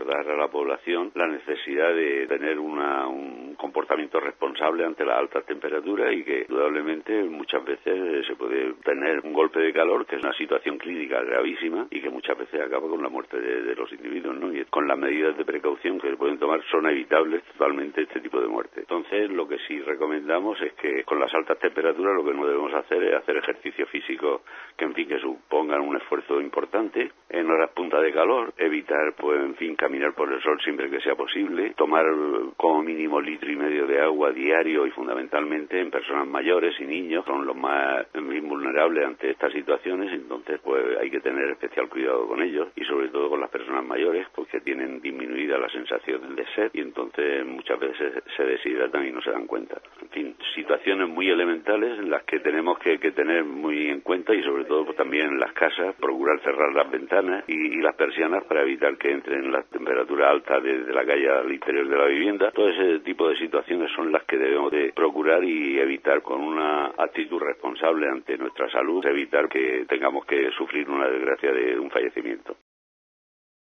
recordar a la población la necesidad de tener un comportamiento responsable ante las altas temperaturas y que indudablemente muchas veces se puede tener un golpe de calor que es una situación clínica gravísima y que muchas veces acaba con la muerte de los individuos, ¿no? Y con las medidas de precaución que se pueden tomar son evitables totalmente este tipo de muerte. Entonces, lo que sí recomendamos es que con las altas temperaturas lo que no debemos hacer es hacer ejercicio físico que supongan un esfuerzo importante en horas punta de calor, evitar caminar por el sol siempre que sea posible, tomar como mínimo 1,5 litros de agua diario y fundamentalmente en personas mayores y niños, son los más vulnerables ante estas situaciones. Entonces hay que tener especial cuidado con ellos y sobre todo con las personas mayores porque tienen disminuida la sensación de sed y entonces muchas veces se deshidratan y no se dan cuenta. En fin, situaciones muy elementales en las que tenemos que tener muy en cuenta y sobre todo también en las casas procurar cerrar las ventanas y las persianas para evitar que entren las temperaturas altas desde la calle al interior de la vivienda. Todo ese tipo de situaciones son las que debemos de procurar y evitar con una actitud responsable ante nuestra salud, evitar que tengamos que sufrir una desgracia de un fallecimiento.